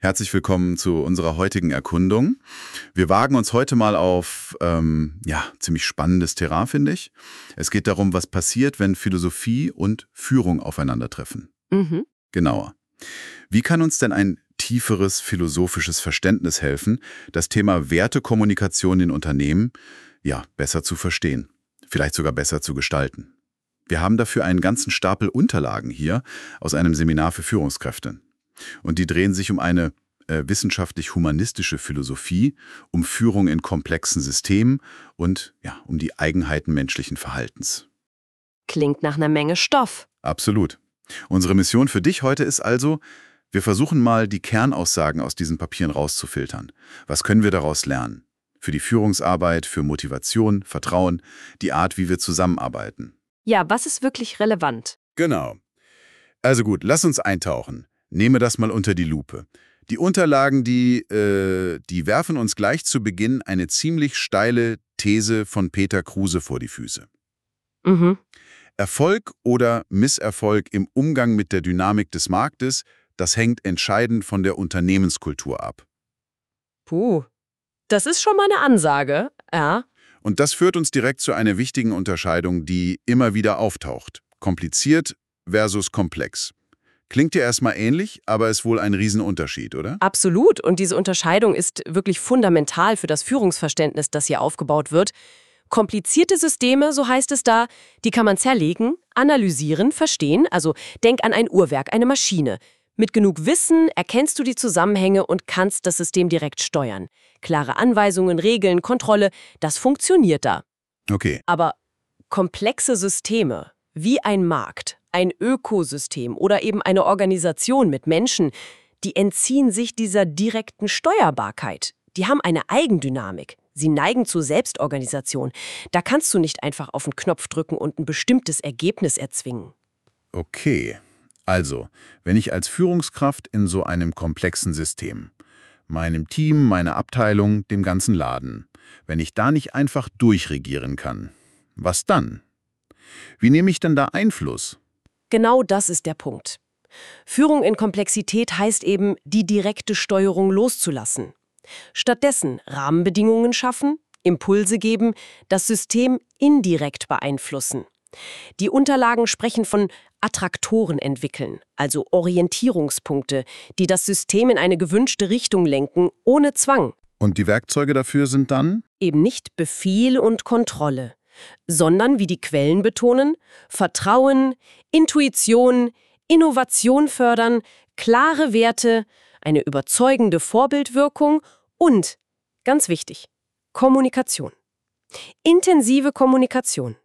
Herzlich willkommen zu unserer heutigen Erkundung. Wir wagen uns heute mal auf ziemlich spannendes Terrain, finde ich. Es geht darum, was passiert, wenn Philosophie und Führung aufeinandertreffen. Genauer. Wie kann uns denn ein tieferes philosophisches Verständnis helfen, das Thema Wertekommunikation in Unternehmen besser zu verstehen, vielleicht sogar besser zu gestalten? Wir haben dafür einen ganzen Stapel Unterlagen hier aus einem Seminar für Führungskräfte. Und die drehen sich um eine wissenschaftlich-humanistische Philosophie, um Führung in komplexen Systemen und um die Eigenheiten menschlichen Verhaltens. Klingt nach einer Menge Stoff. Absolut. Unsere Mission für dich heute ist also, wir versuchen mal, die Kernaussagen aus diesen Papieren rauszufiltern. Was können wir daraus lernen? Für die Führungsarbeit, für Motivation, Vertrauen, die Art, wie wir zusammenarbeiten. Ja, was ist wirklich relevant? Genau. Also gut, lass uns eintauchen. Nehme das mal unter die Lupe. Die Unterlagen, die werfen uns gleich zu Beginn eine ziemlich steile These von Peter Kruse vor die Füße. Erfolg oder Misserfolg im Umgang mit der Dynamik des Marktes, das hängt entscheidend von der Unternehmenskultur ab. Puh, das ist schon mal eine Ansage, ja. Und das führt uns direkt zu einer wichtigen Unterscheidung, die immer wieder auftaucht. Kompliziert versus komplex. Klingt dir erstmal ähnlich, aber ist wohl ein Riesenunterschied, oder? Absolut. Und diese Unterscheidung ist wirklich fundamental für das Führungsverständnis, das hier aufgebaut wird. Komplizierte Systeme, so heißt es da, die kann man zerlegen, analysieren, verstehen. Also denk an ein Uhrwerk, eine Maschine. Mit genug Wissen erkennst du die Zusammenhänge und kannst das System direkt steuern. Klare Anweisungen, Regeln, Kontrolle, das funktioniert da. Okay. Aber komplexe Systeme, wie ein Markt, ein Ökosystem oder eben eine Organisation mit Menschen, die entziehen sich dieser direkten Steuerbarkeit. Die haben eine Eigendynamik. Sie neigen zur Selbstorganisation. Da kannst du nicht einfach auf den Knopf drücken und ein bestimmtes Ergebnis erzwingen. Okay. Also, wenn ich als Führungskraft in so einem komplexen System, meinem Team, meiner Abteilung, dem ganzen Laden, wenn ich da nicht einfach durchregieren kann, was dann? Wie nehme ich denn da Einfluss? Genau das ist der Punkt. Führung in Komplexität heißt eben, die direkte Steuerung loszulassen. Stattdessen Rahmenbedingungen schaffen, Impulse geben, das System indirekt beeinflussen. Die Unterlagen sprechen von Attraktoren entwickeln, also Orientierungspunkte, die das System in eine gewünschte Richtung lenken, ohne Zwang. Und die Werkzeuge dafür sind dann? Eben nicht Befehl und Kontrolle, sondern, wie die Quellen betonen, Vertrauen, Intuition, Innovation fördern, klare Werte, eine überzeugende Vorbildwirkung und, ganz wichtig, Kommunikation. Intensive Kommunikation.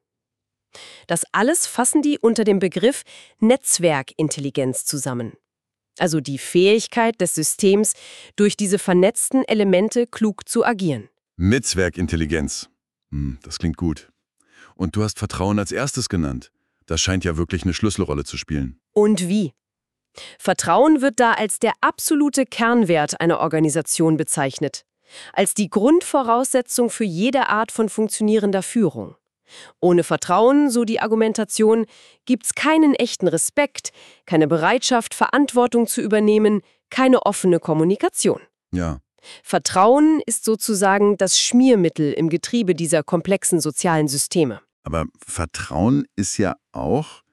Das alles fassen die unter dem Begriff Netzwerkintelligenz zusammen. Also die Fähigkeit des Systems, durch diese vernetzten Elemente klug zu agieren. Netzwerkintelligenz. Das klingt gut. Und du hast Vertrauen als erstes genannt. Das scheint ja wirklich eine Schlüsselrolle zu spielen. Und wie? Vertrauen wird da als der absolute Kernwert einer Organisation bezeichnet. Als die Grundvoraussetzung für jede Art von funktionierender Führung. Ohne Vertrauen, so die Argumentation, gibt's keinen echten Respekt, keine Bereitschaft, Verantwortung zu übernehmen, keine offene Kommunikation. Ja. Vertrauen ist sozusagen das Schmiermittel im Getriebe dieser komplexen sozialen Systeme. Aber Vertrauen ist ja auch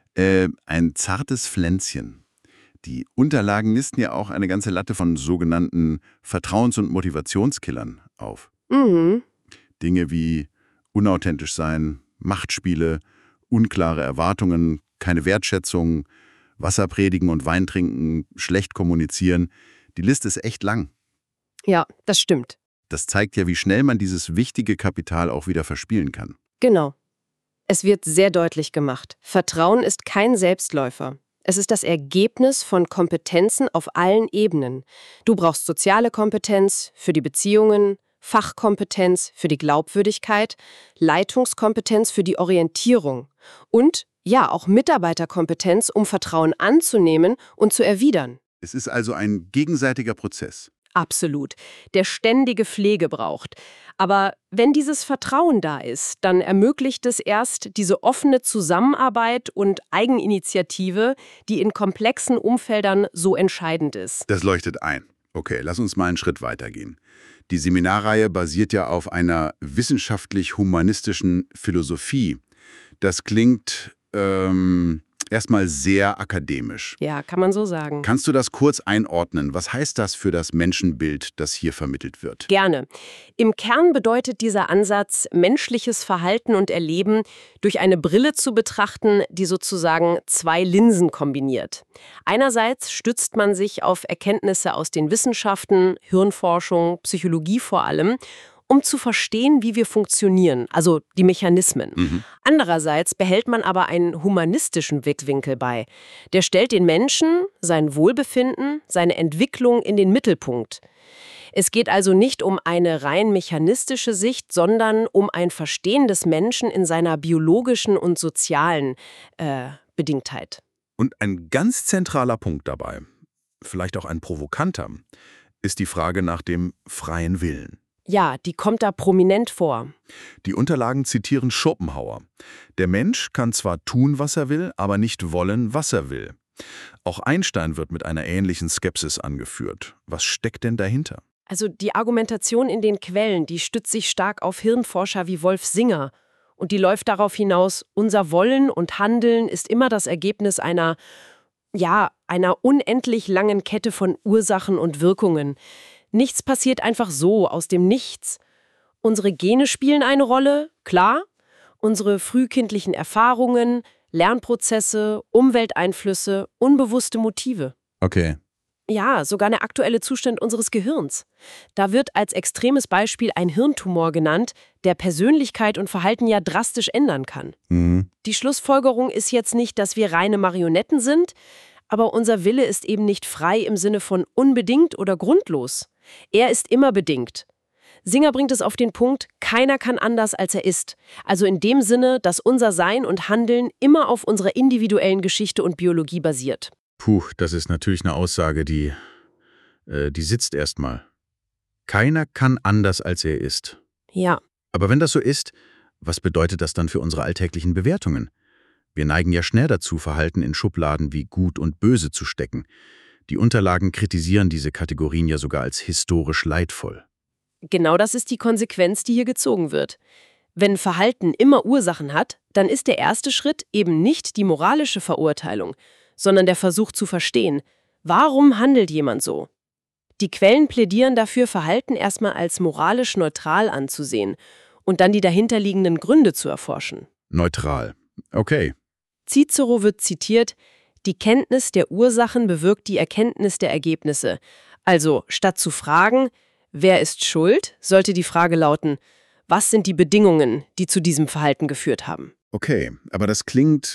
ein zartes Pflänzchen. Die Unterlagen listen ja auch eine ganze Latte von sogenannten Vertrauens- und Motivationskillern auf. Dinge wie unauthentisch sein, Machtspiele, unklare Erwartungen, keine Wertschätzung, Wasser predigen und Wein trinken, schlecht kommunizieren. Die Liste ist echt lang. Ja, das stimmt. Das zeigt ja, wie schnell man dieses wichtige Kapital auch wieder verspielen kann. Genau. Es wird sehr deutlich gemacht. Vertrauen ist kein Selbstläufer. Es ist das Ergebnis von Kompetenzen auf allen Ebenen. Du brauchst soziale Kompetenz für die Beziehungen, Fachkompetenz für die Glaubwürdigkeit, Leitungskompetenz für die Orientierung und, ja, auch Mitarbeiterkompetenz, um Vertrauen anzunehmen und zu erwidern. Es ist also ein gegenseitiger Prozess. Absolut. Der ständige Pflege braucht. Aber wenn dieses Vertrauen da ist, dann ermöglicht es erst diese offene Zusammenarbeit und Eigeninitiative, die in komplexen Umfeldern so entscheidend ist. Das leuchtet ein. Okay, lass uns mal einen Schritt weitergehen. Die Seminarreihe basiert ja auf einer wissenschaftlich-humanistischen Philosophie. Das klingt erstmal sehr akademisch. Ja, kann man so sagen. Kannst du das kurz einordnen? Was heißt das für das Menschenbild, das hier vermittelt wird? Gerne. Im Kern bedeutet dieser Ansatz, menschliches Verhalten und Erleben durch eine Brille zu betrachten, die sozusagen zwei Linsen kombiniert. Einerseits stützt man sich auf Erkenntnisse aus den Wissenschaften, Hirnforschung, Psychologie vor allem, um zu verstehen, wie wir funktionieren, also die Mechanismen. Andererseits behält man aber einen humanistischen Blickwinkel bei. Der stellt den Menschen, sein Wohlbefinden, seine Entwicklung in den Mittelpunkt. Es geht also nicht um eine rein mechanistische Sicht, sondern um ein Verstehen des Menschen in seiner biologischen und sozialen Bedingtheit. Und ein ganz zentraler Punkt dabei, vielleicht auch ein provokanter, ist die Frage nach dem freien Willen. Ja, die kommt da prominent vor. Die Unterlagen zitieren Schopenhauer. Der Mensch kann zwar tun, was er will, aber nicht wollen, was er will. Auch Einstein wird mit einer ähnlichen Skepsis angeführt. Was steckt denn dahinter? Also die Argumentation in den Quellen, die stützt sich stark auf Hirnforscher wie Wolf Singer. Und die läuft darauf hinaus, unser Wollen und Handeln ist immer das Ergebnis einer unendlich langen Kette von Ursachen und Wirkungen. Nichts passiert einfach so, aus dem Nichts. Unsere Gene spielen eine Rolle, klar. Unsere frühkindlichen Erfahrungen, Lernprozesse, Umwelteinflüsse, unbewusste Motive. Okay. Ja, sogar der aktuelle Zustand unseres Gehirns. Da wird als extremes Beispiel ein Hirntumor genannt, der Persönlichkeit und Verhalten ja drastisch ändern kann. Die Schlussfolgerung ist jetzt nicht, dass wir reine Marionetten sind, aber unser Wille ist eben nicht frei im Sinne von unbedingt oder grundlos. Er ist immer bedingt. Singer bringt es auf den Punkt, keiner kann anders, als er ist. Also in dem Sinne, dass unser Sein und Handeln immer auf unserer individuellen Geschichte und Biologie basiert. Puh, das ist natürlich eine Aussage, die sitzt erstmal. Keiner kann anders, als er ist. Ja. Aber wenn das so ist, was bedeutet das dann für unsere alltäglichen Bewertungen? Wir neigen ja schnell dazu, Verhalten in Schubladen wie gut und böse zu stecken. Die Unterlagen kritisieren diese Kategorien ja sogar als historisch leidvoll. Genau das ist die Konsequenz, die hier gezogen wird. Wenn Verhalten immer Ursachen hat, dann ist der erste Schritt eben nicht die moralische Verurteilung, sondern der Versuch zu verstehen, warum handelt jemand so? Die Quellen plädieren dafür, Verhalten erstmal als moralisch neutral anzusehen und dann die dahinterliegenden Gründe zu erforschen. Neutral. Okay. Cicero wird zitiert, die Kenntnis der Ursachen bewirkt die Erkenntnis der Ergebnisse. Also, statt zu fragen, wer ist schuld, sollte die Frage lauten, was sind die Bedingungen, die zu diesem Verhalten geführt haben? Okay, aber das klingt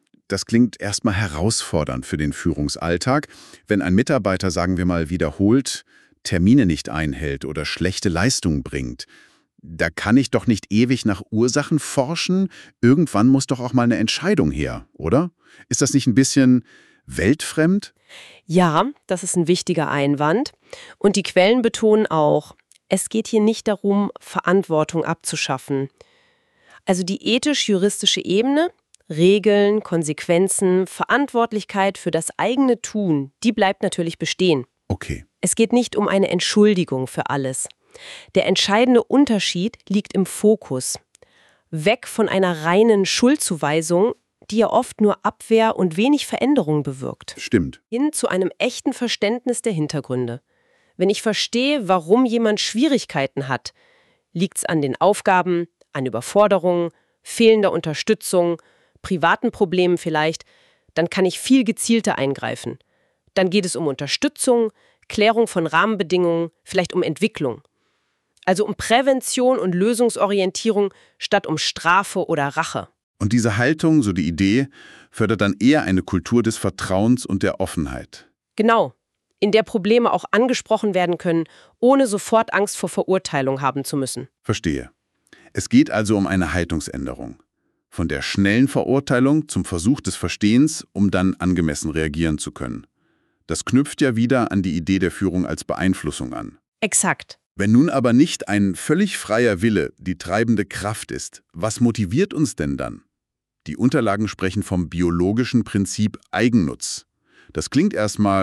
erstmal herausfordernd für den Führungsalltag, wenn ein Mitarbeiter, sagen wir mal, wiederholt Termine nicht einhält oder schlechte Leistungen bringt. Da kann ich doch nicht ewig nach Ursachen forschen. Irgendwann muss doch auch mal eine Entscheidung her, oder? Ist das nicht ein bisschen weltfremd? Ja, das ist ein wichtiger Einwand. Und die Quellen betonen auch, es geht hier nicht darum, Verantwortung abzuschaffen. Also die ethisch-juristische Ebene, Regeln, Konsequenzen, Verantwortlichkeit für das eigene Tun, die bleibt natürlich bestehen. Okay. Es geht nicht um eine Entschuldigung für alles. Der entscheidende Unterschied liegt im Fokus. Weg von einer reinen Schuldzuweisung, die ja oft nur Abwehr und wenig Veränderung bewirkt. Stimmt. Hin zu einem echten Verständnis der Hintergründe. Wenn ich verstehe, warum jemand Schwierigkeiten hat, liegt es an den Aufgaben, an Überforderungen, fehlender Unterstützung, privaten Problemen vielleicht, dann kann ich viel gezielter eingreifen. Dann geht es um Unterstützung, Klärung von Rahmenbedingungen, vielleicht um Entwicklung. Also um Prävention und Lösungsorientierung statt um Strafe oder Rache. Und diese Haltung, so die Idee, fördert dann eher eine Kultur des Vertrauens und der Offenheit. Genau, in der Probleme auch angesprochen werden können, ohne sofort Angst vor Verurteilung haben zu müssen. Verstehe. Es geht also um eine Haltungsänderung. Von der schnellen Verurteilung zum Versuch des Verstehens, um dann angemessen reagieren zu können. Das knüpft ja wieder an die Idee der Führung als Beeinflussung an. Exakt. Wenn nun aber nicht ein völlig freier Wille die treibende Kraft ist, was motiviert uns denn dann? Die Unterlagen sprechen vom biologischen Prinzip Eigennutz. Das klingt erstmal,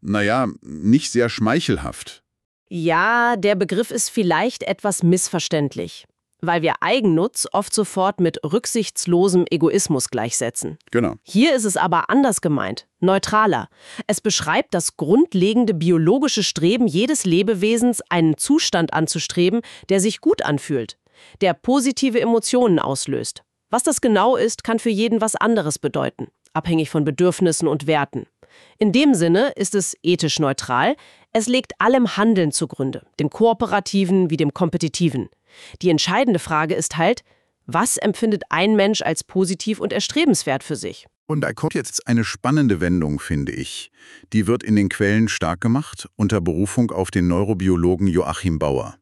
naja, nicht sehr schmeichelhaft. Ja, der Begriff ist vielleicht etwas missverständlich, weil wir Eigennutz oft sofort mit rücksichtslosem Egoismus gleichsetzen. Genau. Hier ist es aber anders gemeint, neutraler. Es beschreibt das grundlegende biologische Streben jedes Lebewesens, einen Zustand anzustreben, der sich gut anfühlt, der positive Emotionen auslöst. Was das genau ist, kann für jeden was anderes bedeuten, abhängig von Bedürfnissen und Werten. In dem Sinne ist es ethisch neutral, es legt allem Handeln zugrunde, dem kooperativen wie dem kompetitiven. Die entscheidende Frage ist halt, was empfindet ein Mensch als positiv und erstrebenswert für sich? Und da kommt jetzt eine spannende Wendung, finde ich. Die wird in den Quellen stark gemacht, unter Berufung auf den Neurobiologen Joachim Bauer.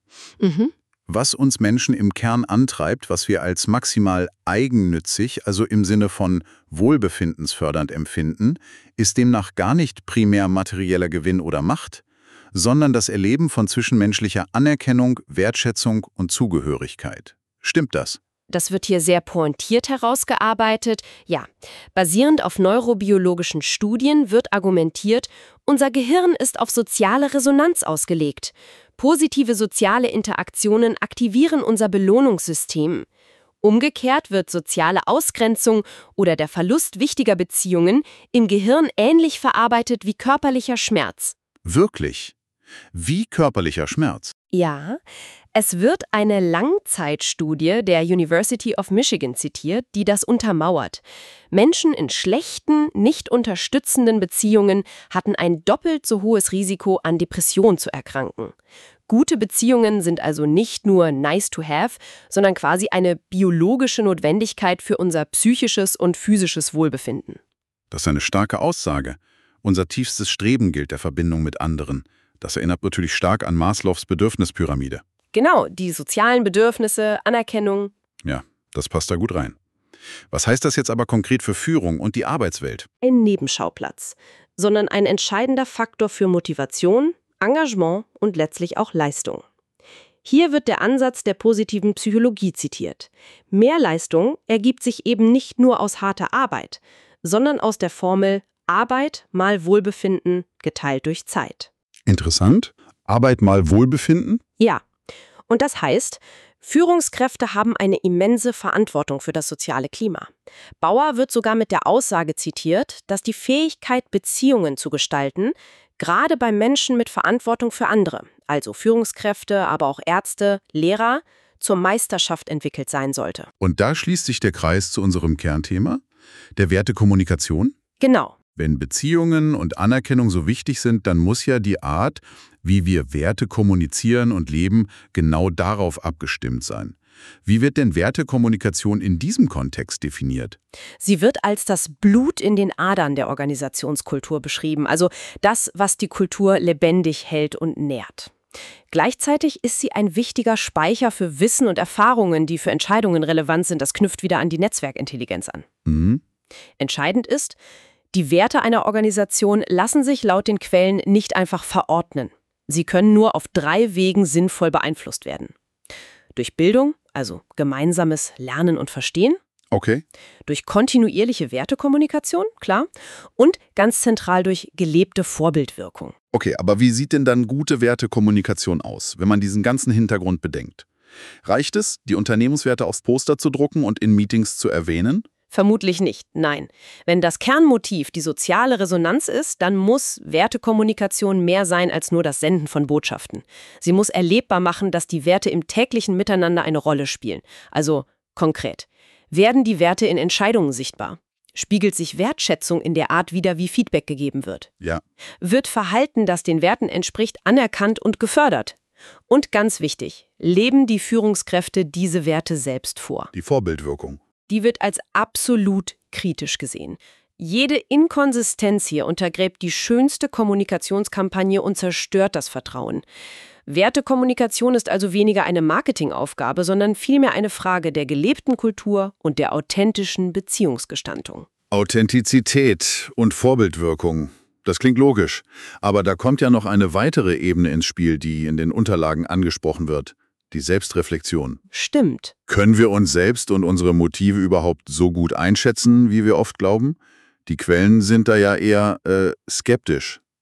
Was uns Menschen im Kern antreibt, was wir als maximal eigennützig, also im Sinne von wohlbefindensfördernd empfinden, ist demnach gar nicht primär materieller Gewinn oder Macht, sondern das Erleben von zwischenmenschlicher Anerkennung, Wertschätzung und Zugehörigkeit. Stimmt das? Das wird hier sehr pointiert herausgearbeitet. Ja, basierend auf neurobiologischen Studien wird argumentiert, unser Gehirn ist auf soziale Resonanz ausgelegt. Positive soziale Interaktionen aktivieren unser Belohnungssystem. Umgekehrt wird soziale Ausgrenzung oder der Verlust wichtiger Beziehungen im Gehirn ähnlich verarbeitet wie körperlicher Schmerz. Wirklich? Wie körperlicher Schmerz? Ja, es wird eine Langzeitstudie der University of Michigan zitiert, die das untermauert. Menschen in schlechten, nicht unterstützenden Beziehungen hatten ein doppelt so hohes Risiko, an Depression zu erkranken. Gute Beziehungen sind also nicht nur nice to have, sondern quasi eine biologische Notwendigkeit für unser psychisches und physisches Wohlbefinden. Das ist eine starke Aussage. Unser tiefstes Streben gilt der Verbindung mit anderen. Das erinnert natürlich stark an Maslows Bedürfnispyramide. Genau, die sozialen Bedürfnisse, Anerkennung. Ja, das passt da gut rein. Was heißt das jetzt aber konkret für Führung und die Arbeitswelt? Ein Nebenschauplatz, sondern ein entscheidender Faktor für Motivation, Engagement und letztlich auch Leistung. Hier wird der Ansatz der positiven Psychologie zitiert. Mehr Leistung ergibt sich eben nicht nur aus harter Arbeit, sondern aus der Formel Arbeit mal Wohlbefinden geteilt durch Zeit. Interessant. Arbeit mal Wohlbefinden? Ja, und das heißt, Führungskräfte haben eine immense Verantwortung für das soziale Klima. Bauer wird sogar mit der Aussage zitiert, dass die Fähigkeit, Beziehungen zu gestalten, gerade bei Menschen mit Verantwortung für andere, also Führungskräfte, aber auch Ärzte, Lehrer, zur Meisterschaft entwickelt sein sollte. Und da schließt sich der Kreis zu unserem Kernthema, der Wertekommunikation? Genau. Wenn Beziehungen und Anerkennung so wichtig sind, dann muss ja die Art, wie wir Werte kommunizieren und leben, genau darauf abgestimmt sein. Wie wird denn Wertekommunikation in diesem Kontext definiert? Sie wird als das Blut in den Adern der Organisationskultur beschrieben, also das, was die Kultur lebendig hält und nährt. Gleichzeitig ist sie ein wichtiger Speicher für Wissen und Erfahrungen, die für Entscheidungen relevant sind. Das knüpft wieder an die Netzwerkintelligenz an. Entscheidend ist, die Werte einer Organisation lassen sich laut den Quellen nicht einfach verordnen. Sie können nur auf 3 Wegen sinnvoll beeinflusst werden. Durch Bildung, also gemeinsames Lernen und Verstehen. Okay. Durch kontinuierliche Wertekommunikation, klar. Und ganz zentral durch gelebte Vorbildwirkung. Okay, aber wie sieht denn dann gute Wertekommunikation aus, wenn man diesen ganzen Hintergrund bedenkt? Reicht es, die Unternehmenswerte aufs Poster zu drucken und in Meetings zu erwähnen? Vermutlich nicht, nein. Wenn das Kernmotiv die soziale Resonanz ist, dann muss Wertekommunikation mehr sein als nur das Senden von Botschaften. Sie muss erlebbar machen, dass die Werte im täglichen Miteinander eine Rolle spielen. Also konkret. Werden die Werte in Entscheidungen sichtbar? Spiegelt sich Wertschätzung in der Art wider, wie Feedback gegeben wird? Ja. Wird Verhalten, das den Werten entspricht, anerkannt und gefördert? Und ganz wichtig, leben die Führungskräfte diese Werte selbst vor? Die Vorbildwirkung. Die wird als absolut kritisch gesehen. Jede Inkonsistenz hier untergräbt die schönste Kommunikationskampagne und zerstört das Vertrauen. Wertekommunikation ist also weniger eine Marketingaufgabe, sondern vielmehr eine Frage der gelebten Kultur und der authentischen Beziehungsgestaltung. Authentizität und Vorbildwirkung. Das klingt logisch. Aber da kommt ja noch eine weitere Ebene ins Spiel, die in den Unterlagen angesprochen wird. Die Selbstreflexion. Stimmt. Können wir uns selbst und unsere Motive überhaupt so gut einschätzen, wie wir oft glauben? Die Quellen sind da ja eher skeptisch.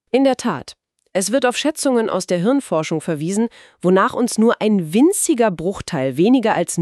In der Tat. Es wird auf Schätzungen aus der Hirnforschung verwiesen, wonach uns nur ein winziger Bruchteil, weniger als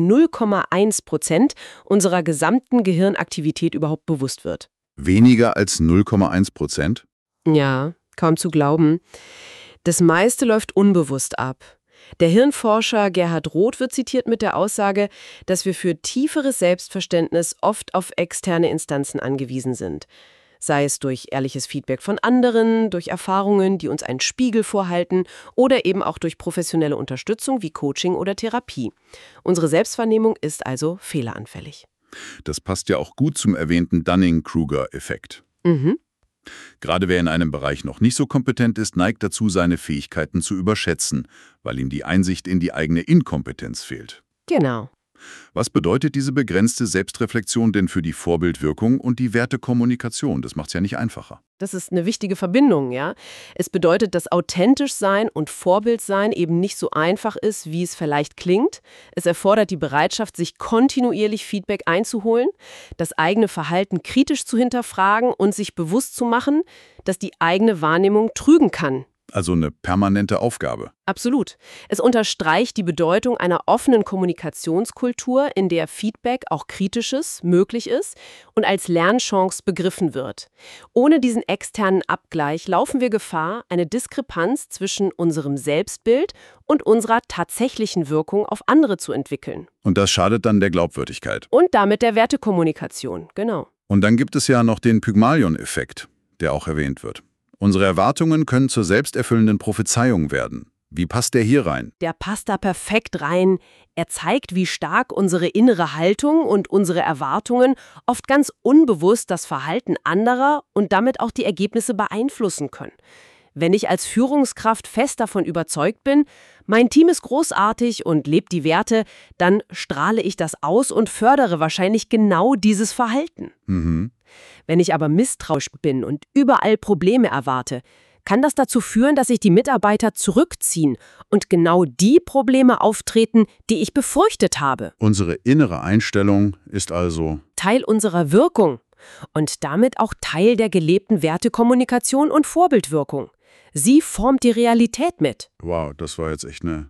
0,1% unserer gesamten Gehirnaktivität überhaupt bewusst wird. Weniger als 0,1%? Ja, kaum zu glauben. Das meiste läuft unbewusst ab. Der Hirnforscher Gerhard Roth wird zitiert mit der Aussage, dass wir für tieferes Selbstverständnis oft auf externe Instanzen angewiesen sind. Sei es durch ehrliches Feedback von anderen, durch Erfahrungen, die uns einen Spiegel vorhalten oder eben auch durch professionelle Unterstützung wie Coaching oder Therapie. Unsere Selbstwahrnehmung ist also fehleranfällig. Das passt ja auch gut zum erwähnten Dunning-Kruger-Effekt. Mhm. Gerade wer in einem Bereich noch nicht so kompetent ist, neigt dazu, seine Fähigkeiten zu überschätzen, weil ihm die Einsicht in die eigene Inkompetenz fehlt. Genau. Was bedeutet diese begrenzte Selbstreflexion denn für die Vorbildwirkung und die Wertekommunikation? Das macht es ja nicht einfacher. Das ist eine wichtige Verbindung, ja. Es bedeutet, dass authentisch sein und Vorbild sein eben nicht so einfach ist, wie es vielleicht klingt. Es erfordert die Bereitschaft, sich kontinuierlich Feedback einzuholen, das eigene Verhalten kritisch zu hinterfragen und sich bewusst zu machen, dass die eigene Wahrnehmung trügen kann. Also eine permanente Aufgabe. Absolut. Es unterstreicht die Bedeutung einer offenen Kommunikationskultur, in der Feedback, auch kritisches, möglich ist und als Lernchance begriffen wird. Ohne diesen externen Abgleich laufen wir Gefahr, eine Diskrepanz zwischen unserem Selbstbild und unserer tatsächlichen Wirkung auf andere zu entwickeln. Und das schadet dann der Glaubwürdigkeit. Und damit der Wertekommunikation, genau. Und dann gibt es ja noch den Pygmalion-Effekt, der auch erwähnt wird. Unsere Erwartungen können zur selbsterfüllenden Prophezeiung werden. Wie passt der hier rein? Der passt da perfekt rein. Er zeigt, wie stark unsere innere Haltung und unsere Erwartungen oft ganz unbewusst das Verhalten anderer und damit auch die Ergebnisse beeinflussen können. Wenn ich als Führungskraft fest davon überzeugt bin, mein Team ist großartig und lebt die Werte, dann strahle ich das aus und fördere wahrscheinlich genau dieses Verhalten. Mhm. Wenn ich aber misstrauisch bin und überall Probleme erwarte, kann das dazu führen, dass sich die Mitarbeiter zurückziehen und genau die Probleme auftreten, die ich befürchtet habe. Unsere innere Einstellung ist also... Teil unserer Wirkung und damit auch Teil der gelebten Wertekommunikation und Vorbildwirkung. Sie formt die Realität mit. Wow, das war jetzt echt eine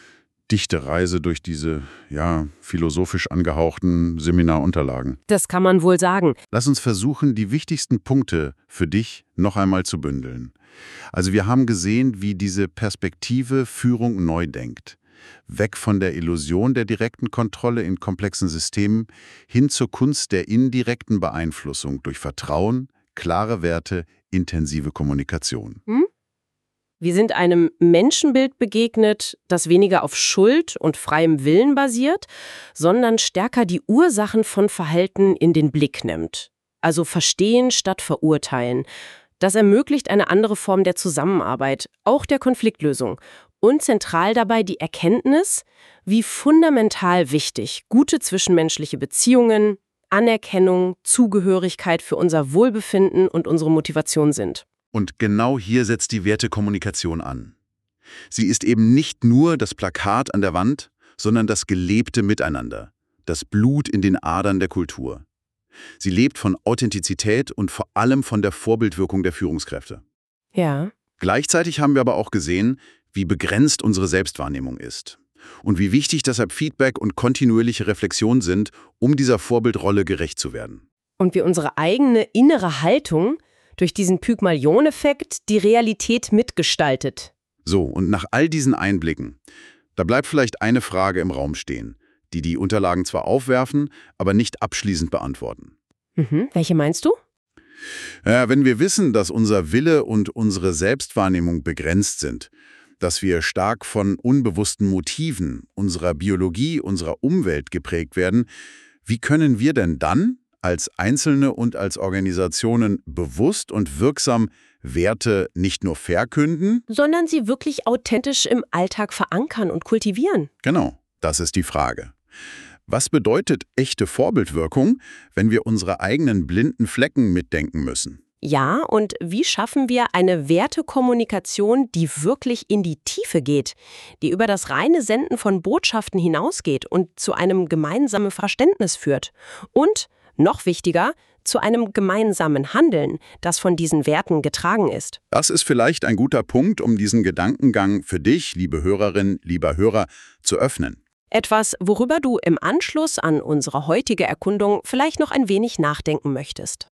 dichte Reise durch diese, philosophisch angehauchten Seminarunterlagen. Das kann man wohl sagen. Lass uns versuchen, die wichtigsten Punkte für dich noch einmal zu bündeln. Also wir haben gesehen, wie diese Perspektive Führung neu denkt. Weg von der Illusion der direkten Kontrolle in komplexen Systemen hin zur Kunst der indirekten Beeinflussung durch Vertrauen, klare Werte, intensive Kommunikation. Wir sind einem Menschenbild begegnet, das weniger auf Schuld und freiem Willen basiert, sondern stärker die Ursachen von Verhalten in den Blick nimmt. Also verstehen statt verurteilen. Das ermöglicht eine andere Form der Zusammenarbeit, auch der Konfliktlösung. Und zentral dabei die Erkenntnis, wie fundamental wichtig gute zwischenmenschliche Beziehungen, Anerkennung, Zugehörigkeit für unser Wohlbefinden und unsere Motivation sind. Und genau hier setzt die Wertekommunikation an. Sie ist eben nicht nur das Plakat an der Wand, sondern das gelebte Miteinander, das Blut in den Adern der Kultur. Sie lebt von Authentizität und vor allem von der Vorbildwirkung der Führungskräfte. Ja. Gleichzeitig haben wir aber auch gesehen, wie begrenzt unsere Selbstwahrnehmung ist und wie wichtig deshalb Feedback und kontinuierliche Reflexion sind, um dieser Vorbildrolle gerecht zu werden. Und wie unsere eigene innere Haltung durch diesen Pygmalion-Effekt die Realität mitgestaltet. So, und nach all diesen Einblicken, da bleibt vielleicht eine Frage im Raum stehen, die die Unterlagen zwar aufwerfen, aber nicht abschließend beantworten. Welche meinst du? Ja, wenn wir wissen, dass unser Wille und unsere Selbstwahrnehmung begrenzt sind, dass wir stark von unbewussten Motiven unserer Biologie, unserer Umwelt geprägt werden, wie können wir denn dann als Einzelne und als Organisationen bewusst und wirksam Werte nicht nur verkünden, sondern sie wirklich authentisch im Alltag verankern und kultivieren? Genau, das ist die Frage. Was bedeutet echte Vorbildwirkung, wenn wir unsere eigenen blinden Flecken mitdenken müssen? Ja, und wie schaffen wir eine Wertekommunikation, die wirklich in die Tiefe geht, die über das reine Senden von Botschaften hinausgeht und zu einem gemeinsamen Verständnis führt? Und, noch wichtiger, zu einem gemeinsamen Handeln, das von diesen Werten getragen ist. Das ist vielleicht ein guter Punkt, um diesen Gedankengang für dich, liebe Hörerin, lieber Hörer, zu öffnen. Etwas, worüber du im Anschluss an unsere heutige Erkundung vielleicht noch ein wenig nachdenken möchtest.